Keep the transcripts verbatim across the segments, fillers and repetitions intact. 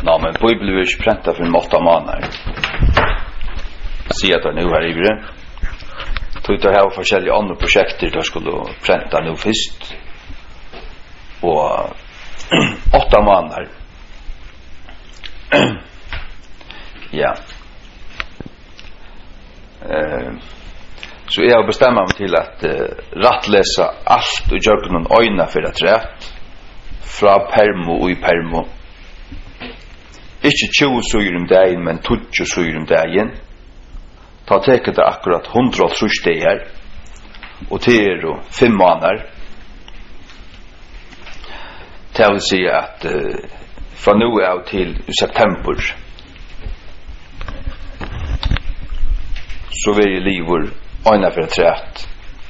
Nå, men Bibeln är ju pränta för åtta månader. Se att det nu här i det. Tog det här forskjellige andre prosjekter der skulle prenta nu först. Og åtta månader. Ja. Eh, så jeg har bestemt meg til at uh, rattlesa alt og gjøre noen øyne for at rett fra permo og i permo. Ikke tjue suger om dagen, men tutsi suger om dagen. Ta teket det akkurat hundra og trus dager, og til er jo fem måneder. Det vil si at uh, fra nå av til september så vil jeg livet øyne for træt.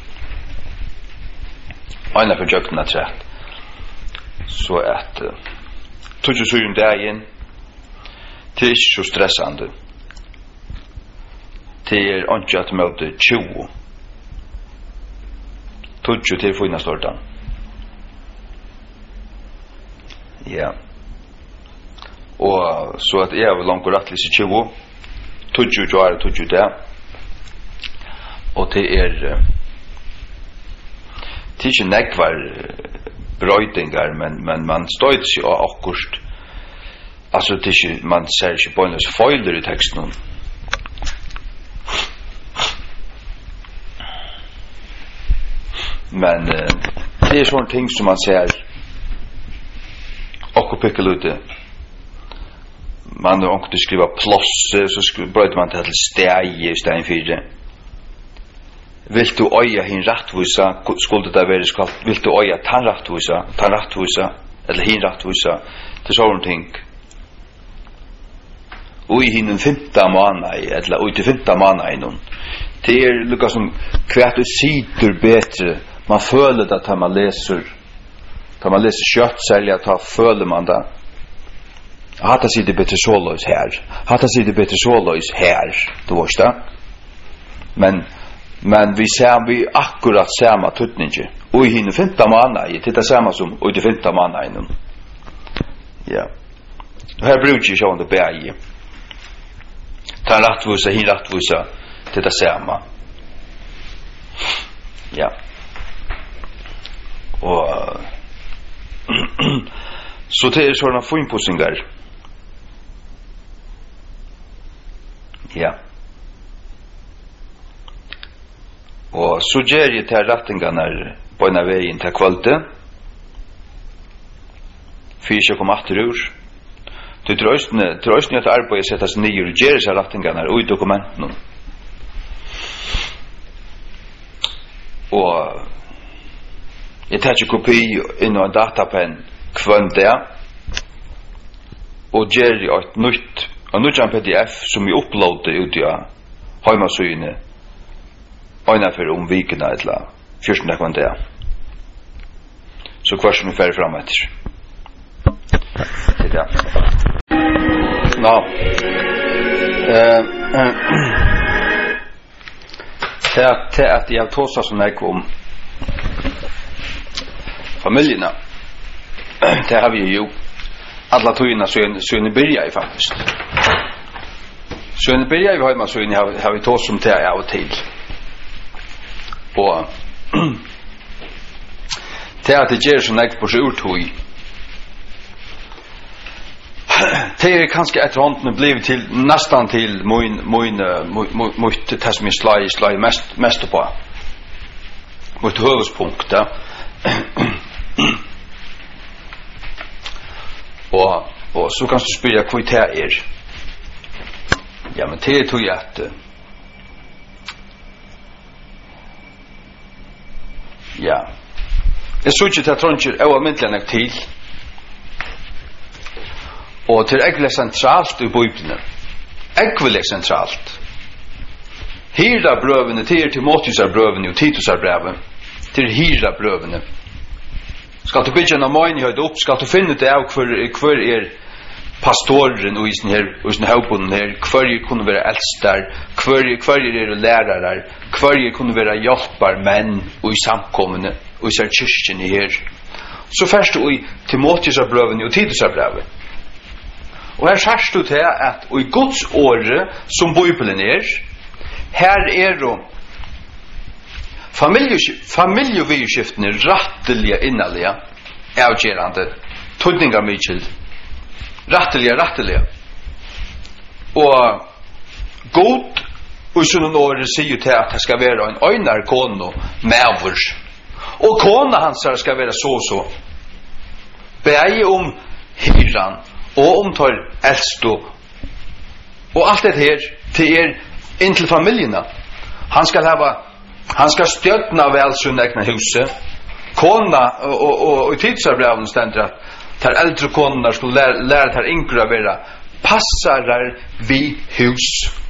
Øyne for jøkken træt. Så at uh, tutsi suger om dagen det er ikke så stressende. Det er ikke at møte tjue. Tutsi til finna stortan. Ja. Og så at jeg vil langt og rettelig til tjue. Tutsi jo er tutsi det. Og det er det er ikke nekvar brøytingar, men, men man støyt seg av akkurst. Altså det er ikke, man ser ikke på en feiler i teksten. Men uh, det er sånne ting som man ser okkur pikkelute. Man har okkur til skriva plosse, så brøyter man til steg i stein fire. Vill du øya hin rattvisa, skulle det være skalt, vill du øya tan rattvisa, tan rattvisa, eller hin rattvisa, til sånne ting. Og i hinn femta måned, eller ut i femta måned, det er lukka som hvert du sitter bedre. Man føler det at man leser, da man leser kjøttselja, da føler man det. Hatta sier det bedre såløys her. Hatta sier det bedre såløys her, du vet det. Men, men vi ser vi akkurat samme tøtninger. Og i hinn femta måned, det er det samme som ut i femta måned. Ja. Og her bruker jeg sånn det bæg. Ta rattvisa, hin rattvisa, til det samme. Ja. Og så det er sånne finpussingar. Ja. Og så gjør jeg til rettingene på en av veien til kvalitet. Fyrir ikke kom atter ur. Du tror også at arbeidet settes nye og gjør seg rettingene og i dokumenten. Og jeg tar ikke kopi inn i en datapen kvann det og gjør et nytt og nytt en P D F som vi uploader ut i heimasøyene øynefor om vikene eller fjørsten kvann det så hver som vi færre frem etter det er det nå til at jeg har tåst som jeg kom familjerna. Det har vi ju alla tøyna så ni börjar i faktiskt. Så ni börjar vi hemma så ni har har vi tås som till av och till. Och det att det ger så näkt på sjurtøy. Det är kanske ett rond nu blev till nästan till min min mot det som är slaj slaj mest mest på. Mot huvudpunkt där. og, og så kan du spyrja hva det er. Ja, men det tog jeg at ja jeg så ikke til at trånger jeg var myndelig nok til og til egentlig sentralt i Bibelen egentlig sentralt hyrda brøvene til Timotheus brøvene og Titus brevet til hyrda brøvene. Skal du bygge en møgn i høyde opp, skal du finne det av hver, hver er pastoren og i sin her, og i sin høybonden her, hver er kunne være eldster, hver, hver er lærere, hver er kunne være hjelper menn og i samkommende, og i sin kyrkjen her. Så først du i Timotheus brevet og Titus brevet. Og her sier du til at i Guds åre, som Bibelen er, her er jo familjevirskiftene rattelige innelige, avgjørende, tøydninger mykjel, rattelige, rattelige. Og god, og i sånne åre sier til at det skal være en øynar kone med vår. Og kona hans skal være så og så. Begge om hyran, og om tar eldstå. Og alt det her, til er inntil familiene. Han skal hava, han skal støtna vel sin egna huset. Kona, og, og, og, og i tidsarbreven stender at der eldre koner skulle lære, lære der yngre å være passarar vi hus.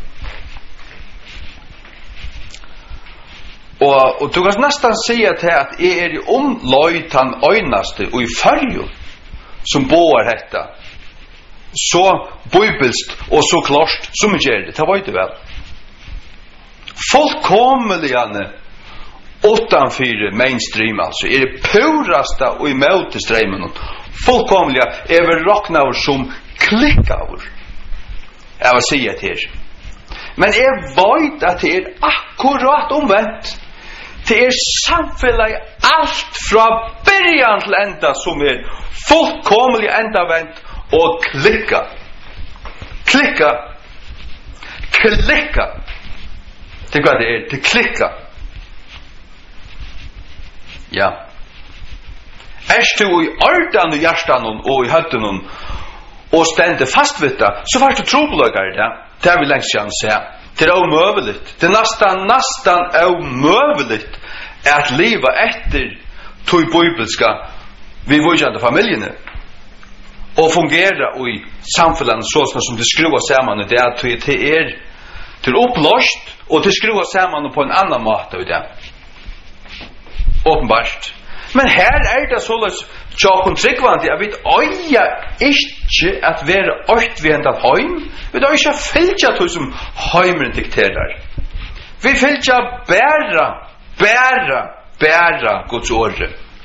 Og, og du kan nesten si til at jeg er i omløyt han øynaste og i følge som boar hetta så bibelst og så klart som gjør det, det vet du vel. Fullkomligane utanfyr mainstream altså er det purasta og i møte strømmen fullkomliga er vi råknaver som klikkaver jeg vil si det her. Men jeg vet at det er akkurat omvendt. Det er samfunnet alt fra början til enda som er fullkomlig enda vendt og klikka. Klikka. Klikka. Det er hva det er. Det klikka. Ja. Erst du i ordan og hjertan og i høtten og stende fast vidt det, så var det trobeløkere det. Det er vi lengst siden se. Det er omøveligt. Det er nästan, nästan omøveligt at leva etter tog bibelska vi vujande familjene og fungera i samfunnet sånn som det skruvar sammen det er til det er til oppløst og det skruvar sammen på en annan måte i det. Åpenbart. Men her er det sånn tjokken tryggvandig, jeg vet øya ikke at være øytvendet heim, vi vet ikke fylkja til som heimen dikterer. Vi fylkja bæra, bæra, bæra Guds åre.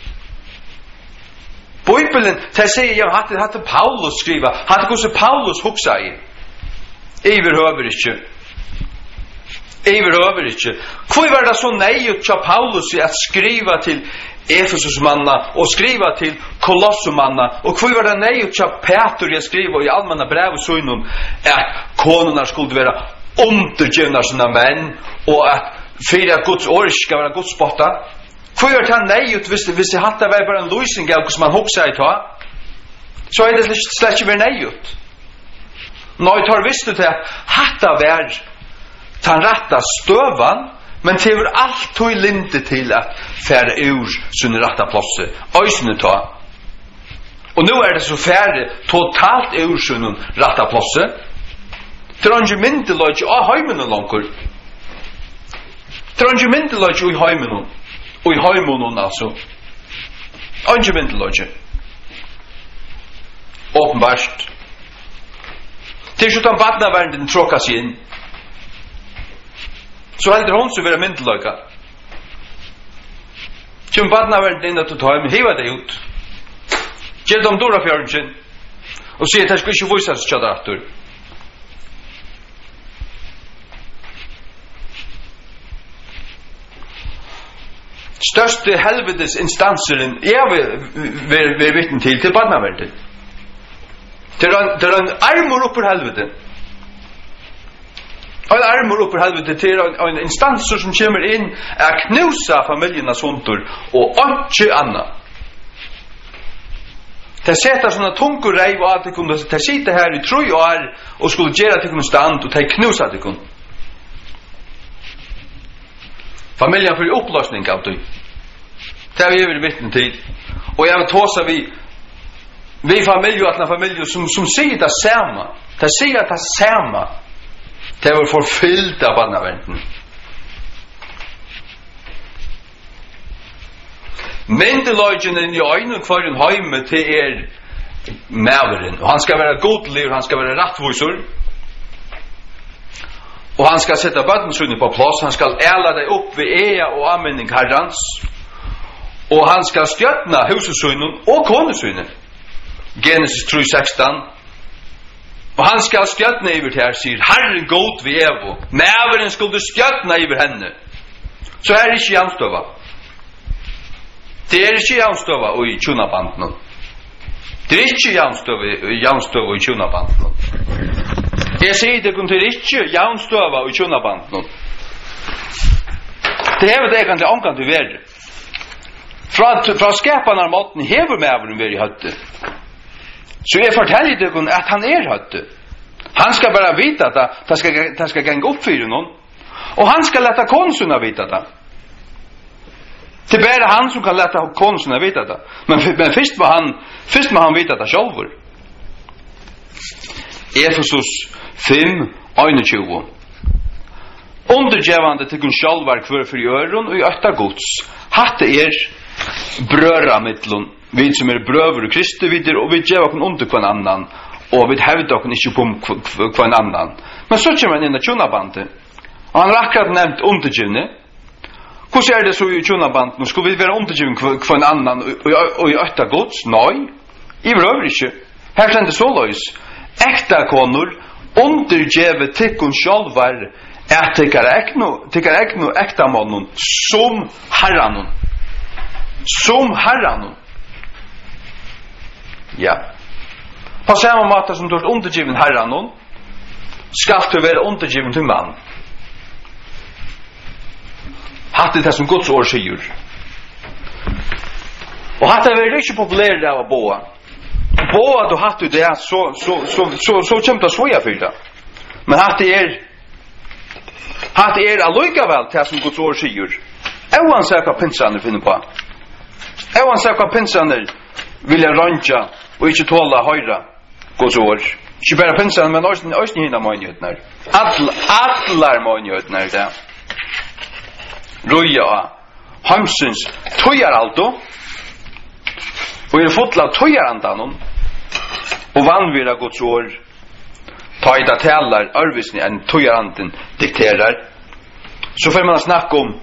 Bibelen, det sier jeg, hadde, hadde Paulus skriva, hadde hvordan Paulus huksa i. Iverhøver ikke. Iverhøver ikke. Hvor var det så nøyut til Paulus at skriva til Efesus manna og skriva til Kolossus manna og hvor var det nøyut til Peter jeg skriva i allmanna brev og søgnum at konuna skulle være undergivna sina menn og at fyrir at Guds år skal være Guds spotta. Hvor var det nøyut hvis, hvis det hatt det var bare en løsning av hvordan man hoksa i ta så er det slett ikke være nøyut. Nå jeg tar visst til at hatt det var den rette støvan men det var alt tog linde til at færre ur sunne rette plasser øysene ta og nå er det så færre totalt ur sunne rette plasser det er ikke myndeløg av heimene langer det er ikke myndeløg i heimene og i heimene altså ikke myndeløg åpenbart det er ikke den badnaverden tråkka seg inn så heldur hon så vera myndløyka. Kjem badna verden inn at du tar, men hiva det ut. Gjell dem dora fjörnsin, og sier at jeg skal ikke vise hans tjadater. Største helvetes instanseren jeg vil være vittne til, til badna verden. Det er en armor oppur helvete. Og en armor oppur helvete til en instans som kommer inn er knusa familjernas hundur og ikke anna. Det setter sånne tungur reiv og at de sitter her i tru år og skulle gjøre til kunne stand og de knusa til kunne. Familjen får oppløsning av det. Det har vi vært vittne til. Og jeg vil tåse vi vi familjer og alle familjer som, som sier det samme. De sier det samme. Det var forfyllt av barnaventen. Myndeløgenen i øynene kvar en heime til er mæveren. Og han skal være godlig, han skal være rettvisor. Og han skal sette bøttensunnet på plass. Han skal æla deg opp ved ea og anmenning herrans. Og han skal stjøtna husesunnet og konesunnet. Genesis tre seksten. Og han skal skjøtne iver til her, sier Herren god vi evo. Mæveren skulle skjøtne iver henne. Så er det ikke jaunstøva. Det er ikke jaunstøva i tjunabanden. Det er ikke jaunstøva i tjunabanden. Jeg sier det kun til ikke jaunstøva i tjunabanden. Det hever det kan til omkant til verre. Fra, fra skapene av måten hever mæveren vært i høtte. Så jeg forteller deg at han er høtte. Han skal bare vite at det skal, det skal genge opp for noen. Og han skal lette konsunen vite det. Det er bare han som kan lette konsunen vite det. Men, men først, må han, først må han vite det selv. Efesus fem einogtjúgu. Undergjevande til kun sjálvar hver for jørun og i øtta gods. Hatte er brøra mittlun. Vi som er brøver og Kristi vidder, og vi gjør okkur under hver annan, og vi hevder okkur ikke på hver annan. Men så kommer han inn i tjonabandet, og han har akkurat nevnt undergivne. Hvordan er det så i tjonabandet? Nå skulle vi være undergivne hver annan og i øtta gods? Nei, i brøver ikke. Her er det så løys. Ekta konur, undergjeve tikkun sjálvar, er tikkar ekno, tikkar ekno ekta månun, som herranun. Som herranun. Ja. På samme måte som du er undergiven herranun, skal du være undergiven til mann. Hatt det som Guds ord sier. Og hatt det er ikke populært av å boa. Boa du hatt det så, så, så, så, så kommer det svoja for det. Men hatt det er hatt det er allikevel til som Guds ord sier. Oansett hva pinsaner finner på. Oansett hva pinsaner vil jeg rønja og ikke tåla høyra Guds ord. Ikke bare pinsaner, men også, også hinna møgnjøtner. Atlar møgnjøtner det. Røya hamsens tøyar alto og er fotla tøyar andanon og vanvira Guds ord taida talar arvisni enn tøyar anden dikterar. Så får man snakka om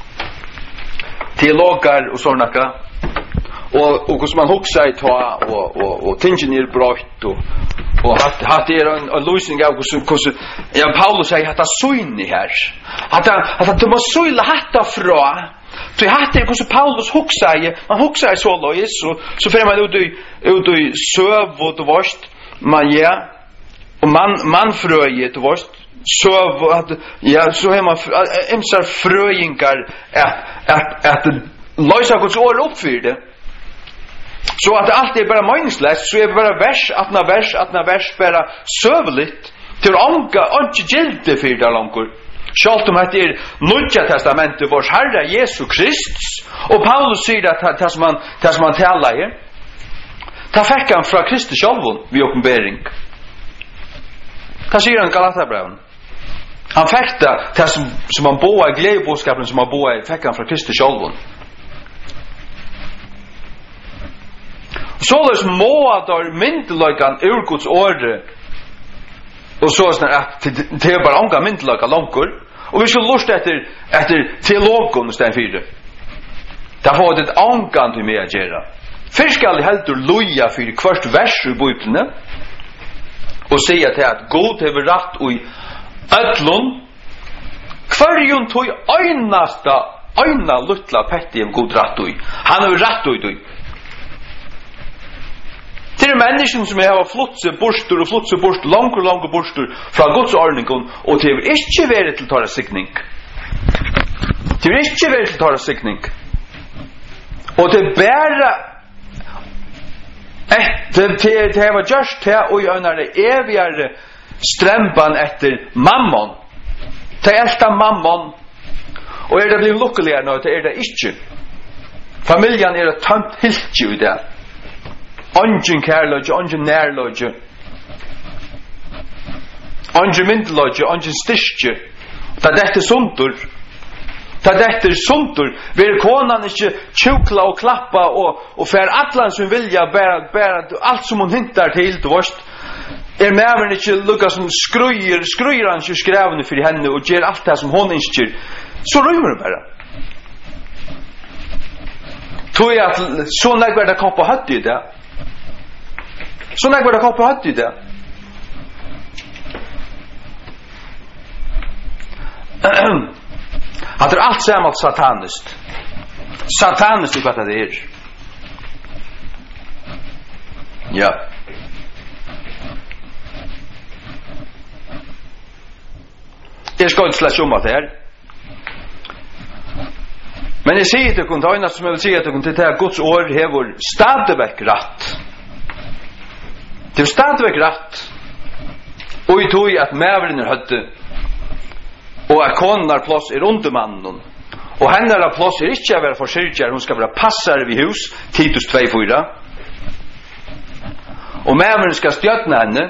teologar og sånaka og og hvordan man hugsa i ta og og og tingen er brøtt og og hat hat er en, en løsning av hvordan hvordan ja Paulus sier at det søyne her at at du må søyle hatta fra så hatt er hvordan Paulus hugsa i man hugsa i så løs så så får man ut i ut i søv og det varst man ja og man man frøye det varst så at ja så har man emsar frøyingar at at at løsa Guds ord oppfyr så at allt er bara meningslöst så är det bara vers atna vers atna vers bara sövligt till anka inte gilde för det långkor skalt om att det är nya testamentet vars Herre Jesus Kristus och Paulus säger att det som man det som man talar här ta fick han från Kristus själv vid uppenbarelse vad säger han i Galaterbrevet han fick det som som man boar i glädjebudskapen som man boar i fick han från Kristus själv. Så løs måter myndelagan ur Guds åre og så sånn at det er bare ånga myndelaga langkur og vi skal lust etter etter teologen i stedet fyrir det har det ångan til meg å gjøre først skal jeg heldur loja fyrir hvert vers i bøyblene og sier til at God hever rett og i ödlun hverjun tog øynasta øyna luttla petti om God rett og i han hever rett og i det er mennesken som har flott seg borstur og flott seg borstur, langt og langt borstur fra Guds ordningen, og det er ikke vært til tåra sikning. Det er ikke vært til tåra sikning. Og det er bare etter det har vært gjørst til å gjøre det evigere strempan etter mammon. Det er elta mammon. Og er det blitt lukkeligere nå, det er det ikke. Familjen er det tømt helt i det. Ongin kærløgje, ongin nærløgje ongin myndløgje, ongin styrkje da dette sundur da dette sundur vil konan ikke tjukla og klappa og, og fer atlan som vilja bæra, bæra alt som hun hintar til du varst er mæveren ikke lukka som skrujer skrujer han ikke skrevne for henne og gjer alt det som hun innskjer så rymmer det bare tog jeg at så nærkvært det kom på høtt i det så når jeg kom på hatt i det Att det är allt sammalt sataniskt. Sataniskt är vad det är. Ja. Jag ska inte släcka om att det är. Men jag säger till kun, det ena som jag vill säga till kun, till det här Guds år hever stadigväck rätt. Det är stadigväck rätt. Och i tog att mävren är hötte og at konar plås er under mannen og hennar plås er ikke å være forsyrkjær, hun skal være passare vid hus Titus två fyra og mæveren skal stjøtne henne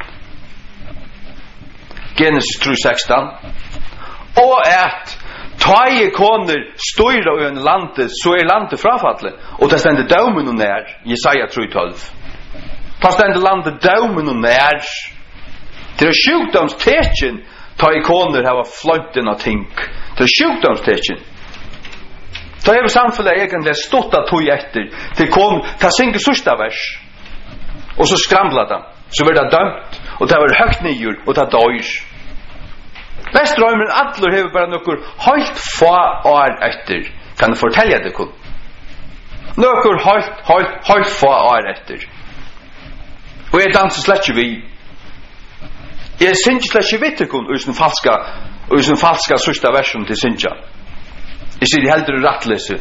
Genesis tre sexton og at tøye koner støyre og en landet så er landet frafattelig og det stender daumen og nær Jesaja tre tolv det stender landet daumen og nær det er sjukdomstekjen ta ikoner hava flønten av ting. Det er sjukdomstekjen. Ta hever samfunnet egentlig stått av tog etter til kom, ta synger sørsta vers. Og så skramla det. Så blir det dømt. Og det var høgt nyer, og det døyr. Vestrøymeren atler hever bare nokkur høyt få år etter. Kan jeg fortelle det kun? Nokkur høyt, høyt, høyt få år etter. Og jeg danser slett ikke vi. Jeg synes slett ikke vitt kun og sin falska og sin falska sørsta versen til synsja. Jeg sier heldur rattlese.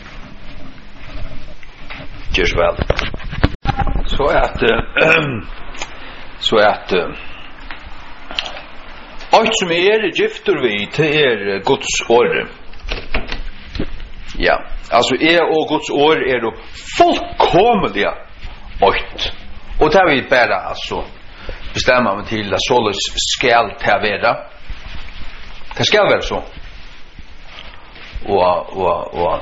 Gjør så vel. Så at uh, så at alt som er gifter vi til er Guds år. Ja, altså er og Guds år er jo fullkomlige alt. Og det er vi bare altså bestämma mig till att således skall tavera. Det ska vara så. Och och och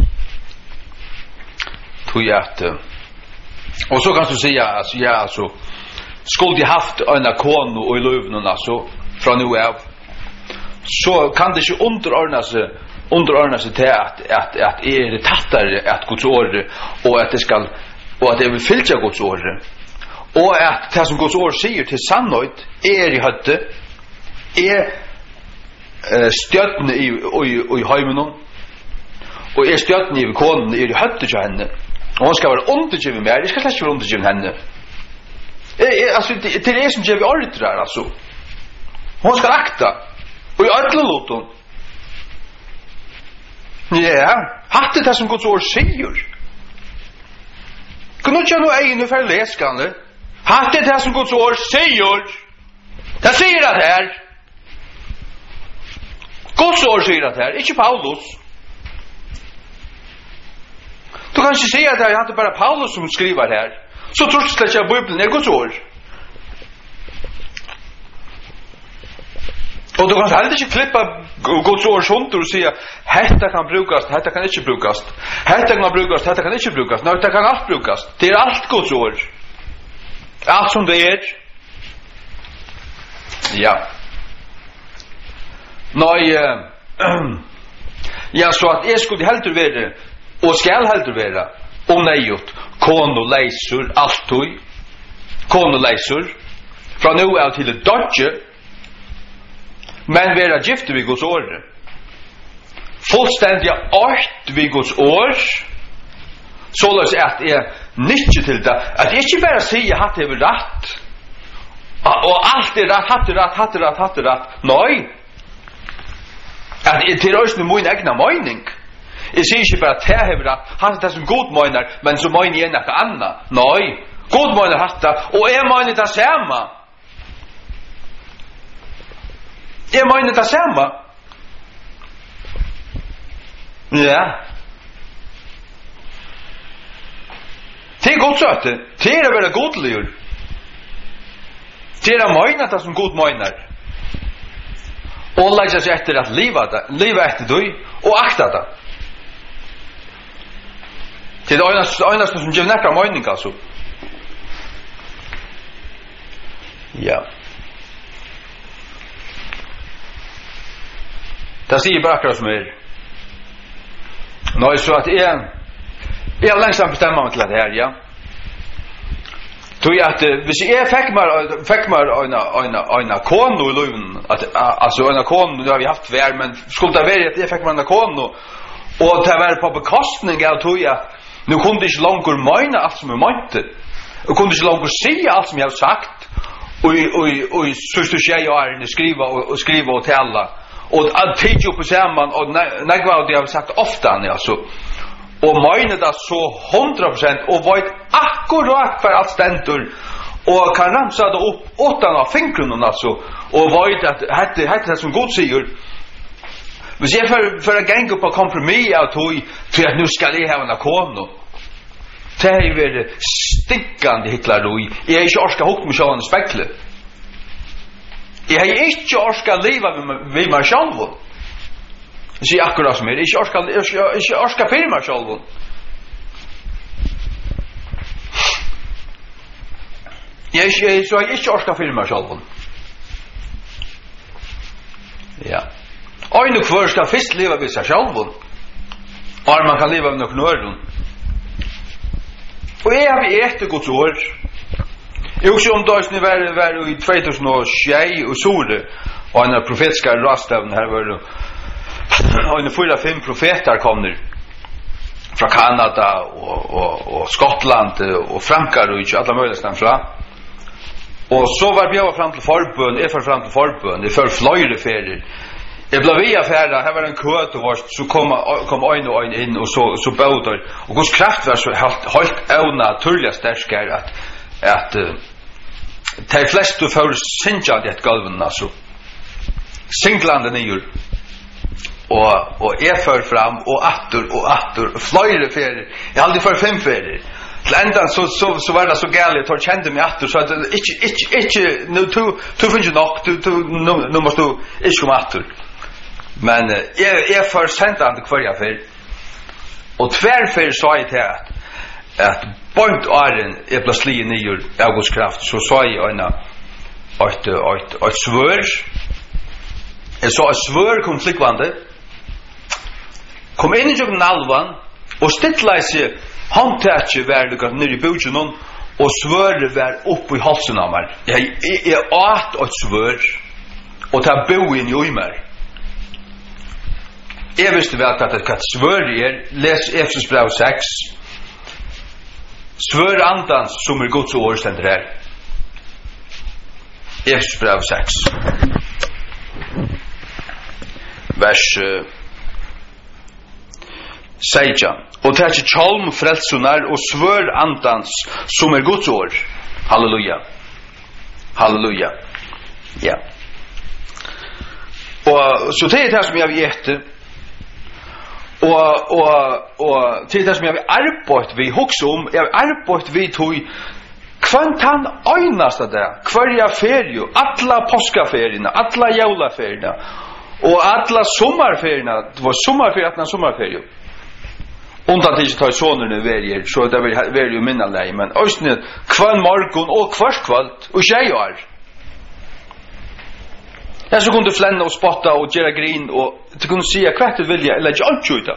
tror jag att och så kan du säga alltså ja alltså skulle de haft en kon och i löven alltså från nu av så kan det ju underordna sig underordna sig till att att att är det tattare att Guds ord och att det ska och att det vill fylla Guds ord. Og at det som Guds ord sier til sannhet er i høtte er uh, stjøttene i, i, i heimen og er stjøttene i konen er i høtte til henne og hun skal være undergiven mer jeg skal slett ikke være undergiven henne jeg, jeg, altså, det, det er det som gjør vi ordrer altså hun skal akta og i ødle loten ja hatt det som Guds ord sier kan du ikke ha noe egen for leskene hatt det som Guds ord sier det sier det her Guds ord sier det her ikke Paulus du kan ikke si at det er bare Paulus som skriver her så tror du slett ikke at Bibelen er Guds ord og du kan heller ikke klippe Guds ord sånt og si hetta kan brukast, hetta kan ikke brukast hetta kan brukast, hetta kan ikke brukast nei, det kan alt brukast det er alt Guds ord allt som det är ja nej uh, ja så att jag skulle helt vara och skall helt vara och nejot kono leisur alltid kono leisur från nu av till det dodge men vara gift vid Guds ord fullständiga art vid Guds ord således att är nyttig til det at jeg ikke bare sier at det er rett og alt er rett, hatt er rett, hatt er rett, hatt er rett nei at det er også min egen mening jeg sier ikke bare at det er rett hatt er det som god mener men så mener jeg noe annet nei, god mener hatt det og jeg mener det samme jeg mener det samme ja det er godt søte. Det er å være godligur. Det er å møyne det som god møyner. Og legge seg etter at livet det, livet etter du, og akta det. Det er det øyneste som gjør nekka møyning, altså. Ja. Det sier bare akkurat som er. Nå er så at jeg Jeg har langsamt bestemmer meg til det her, ja. Tog jag att hvis jag fick man fick man en en en kon och löven att alltså en kon nu har vi haft vär men skulle det vara att jag fick man en kon och det var på bekostning av tog jag nu kunde inte långt mina allt som jag mente. Jag kunde inte långt säga allt som jag har sagt och och och så så jag gör skriva och skriva och tala och att teach upp samman och när vad det har sagt ofta alltså och mina det så hundra procent och var akkurat för allt stentor och kan ramsa det upp åttan av fingrarna alltså och var att hade hade det som god säger. Men jag för för att gänga på kompromiss att tog för att nu ska det ha en kon. Det är väl stickande Hitler då. Jag är inte orska hukt med själva spekle. Jag är inte orska leva vid mig själv. Så jag akkurat som är. Jag är orska inte orska för mig själv. Jag är så jag är inte orska för mig själv. Ja. Och nu kvar ska först leva vid sig själv. Och man kan leva med någon annan. Och jag har ätit Guds ord. Jag också om dags ni var var i tjugohundratjugo och Sore och en profetiska rastavn här var det. Och en fyra fem profeter kom ner från Kanada och och och Skottland och Frankrike och alla möjliga ställen från. Och så var jag fram till förbön, är för fram till förbön, det för flöjre färder. Jag blev via färda, här var en köt och så kom kom en och en in och så så bådar och Guds kraft var så helt helt onaturligt starkare att att de flesta för synja det golven alltså singlande nyr och och är för fram och åter och åter flöjre färder. Jag hade för fem färder. Till ändan så så så var det så galet att kände mig åter så att inte inte inte nu to to finns ju nog to nu måste du inte komma åter. Men jag är för sent att kvarja för och tvärför sa jag till att att point åren är plötsligt nyr August kraft så sa jag ena att att att svör är så svör konfliktande kom in i jorden alvan och stilla sig handtaget värliga ner i bogen och svör var upp i halsen av mig jag är åt att svör och ta bo in i mig. Jag visste väl att det kan svör er, läs Efesos brev sex. Svör andans som är Guds ord ständer här. Efesos brev sex. Vers uh, sexton. Och det är tjolm frälsunar och svör andans som är Guds ord. Halleluja. Halleluja. Ja. Och så det är det som jag vet. Och och och till det som jag har arbetat vi hooks om jag har arbetat vi tog kvantan einaste där kvarja ferie alla påskaferierna alla julaferierna och alla sommarferierna det var sommarferie att sommarferie undan till ta sonen nu väljer så det vill väl ju minna dig men östnet kvann morgon och kvarskvalt och tjejer. Jag så kunde flänna och spotta och göra grin och du kunde säga kvart vilja eller jag inte skjuta.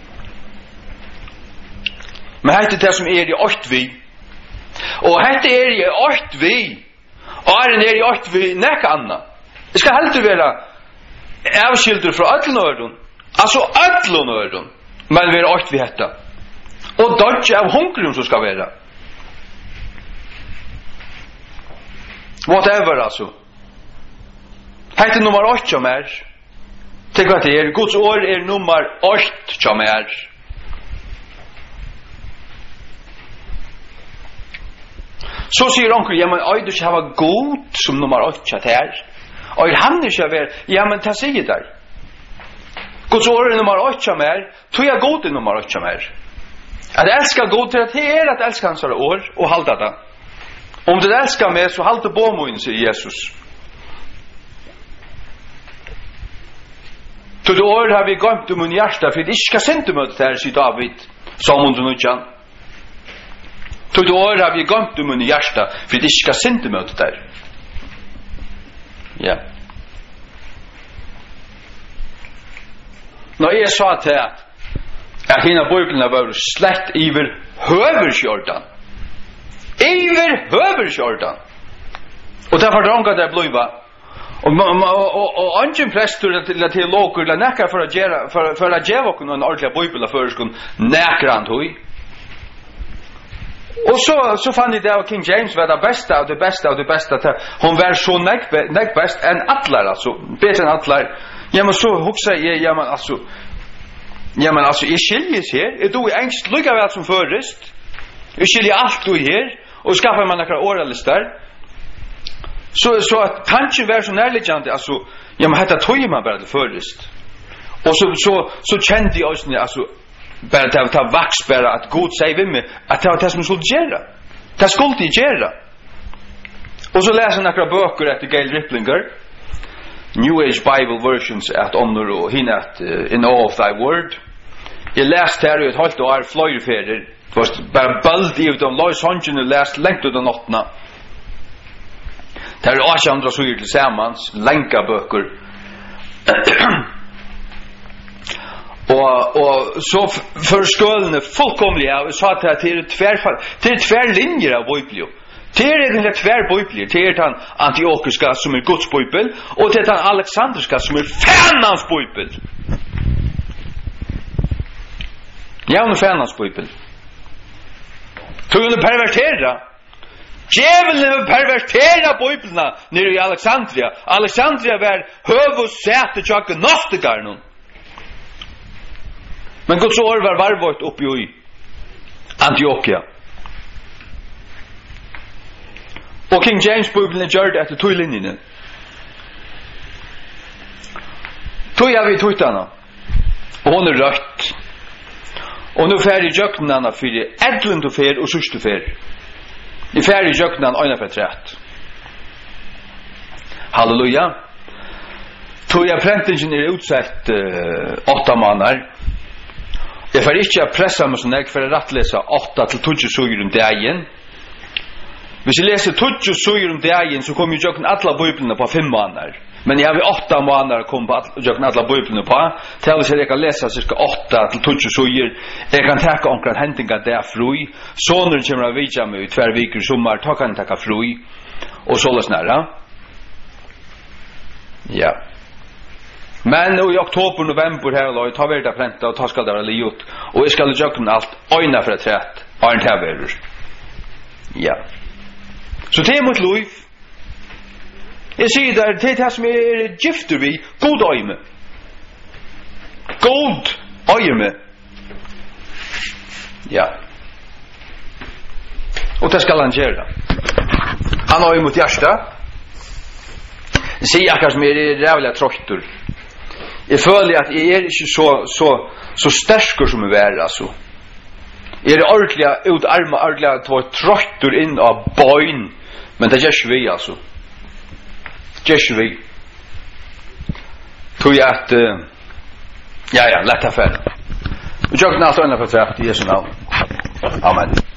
Men det är det som är i åt vi. Och det är i åt vi. Och det är i åt vi näka anna. Det ska helt vara avskilder från ödlnördon. Alltså ödlnördon. Men vi är åt vi detta. Och dodge av hunkrum som ska vara. Whatever alltså. Hette nummer åtta som är. Tänk vad det är. Guds år är nummer åtta som är. Så säger onkel, ja men oj du ska vara god som nummer åtta här. Och han är så väl, ja men ta sig där. Guds år är nummer åtta som är. Tog jag god i nummer åtta som är. Att älska god till att det är att älska hans år och halda det. Om du älskar mig så halda på mig, säger Jesus. Till år har vi gått om min hjärta för det ska sända mötet här, säger David. Som hon nu kan. Till år har vi gått om min hjärta för det ska sända mötet där. Ja. När jag sa till att att hina bibeln var slett iver höversjordan. Iver höverskjortan. Och därför dronka där blöva. Och och och ingen präster eller teologer eller näkar för att göra för för att ge och någon ordentlig bibel för skon näkrant hoj. Och så så fann det att King James var det bästa av det bästa av det bästa. Hon var så näck näck bäst än allar alltså. Bättre än allar. Ja men så huxa ja men alltså ja men alltså är skiljes här. Är du ängst lika väl som förrest? Vi skiljer allt du här och skaffar man några oralistar. Så så att tanken var så närliggande alltså ja men detta tog man bara det förrest. Och så så så kände jag också alltså bara att ta vax bara att god säger vi mig att det var det som skulle göra. Det skulle göra. Och så läser några böcker efter Gail Riplinger. New Age Bible versions at honor och hinat uh, in all of thy word. Jag läste här i ett halvt år flöjfärder. Det var bara bald i utom Lois Hongen och läst längt utan åttna. Det är också andra suger tillsammans, länka böcker. och, och så för skulden fullkomliga och sa att det är tvär, det är tvär linjer av Bibeln. Det är egentligen tvär bibler. Det är den antiokiska som är Guds bibel och det är den alexandriska som är Fänans bibel. Ja, hon är Fänans bibel. Tog hon pervertera. Djävulen pervertera bibeln nere i Alexandria. Alexandria var huvudsäte till agnostikerna. Men Guds år var varvat uppe i Antiochia. Och King James Bibeln gör det efter tog-linjen. Tog jag vid tuttarna. Och hon är rött. Och nu färdig jöknarna för ädlund och fär och sørste fär. I färdig jöknarna öjna för trätt. Halleluja. Tog jag prentingen är utsett uh, åtta månader. Jag får inte pressa mig så när jag får rätt läsa åtta till tjugo suger om dagen. Hvis jeg leser tjugo suger om dagen, så kommer jeg jökna alla bibelene på fem måneder. Men jeg har vid åtta måneder kom på jökna alla bibelene på. Til hvis jeg kan lese cirka åtta til tjugo suger, jeg kan takke omkring hentinga der fri. Såneren kommer av vidja med i tver viker sommar, ta kan takke fri. Og så løs næra. Ja. Men i oktober, november her, og jeg tar verda prenta, og ta skal det være liot. Og jeg skal jökna alt øyna for et rett, og en taverur. Ja. Så det er mot liv. Jeg sier der, det er det som er gifter vi, god øyme. God øyme. Ja. Og det skal han gjøre. Han har mot hjertet. Jeg sier akkurat som jeg er rævlig tråkter. Jeg føler at jeg er ikke så, så, så stersker som jeg er, altså. Jeg er ordentlig utarma, ordentlig tråkter inn av bøyn. Men det gjør vi, altså. Det gjør vi. Tror jeg at, uh, ja, ja, lett affære. Vi gjør ikke alt øyne for træft i Jesu navn. Amen.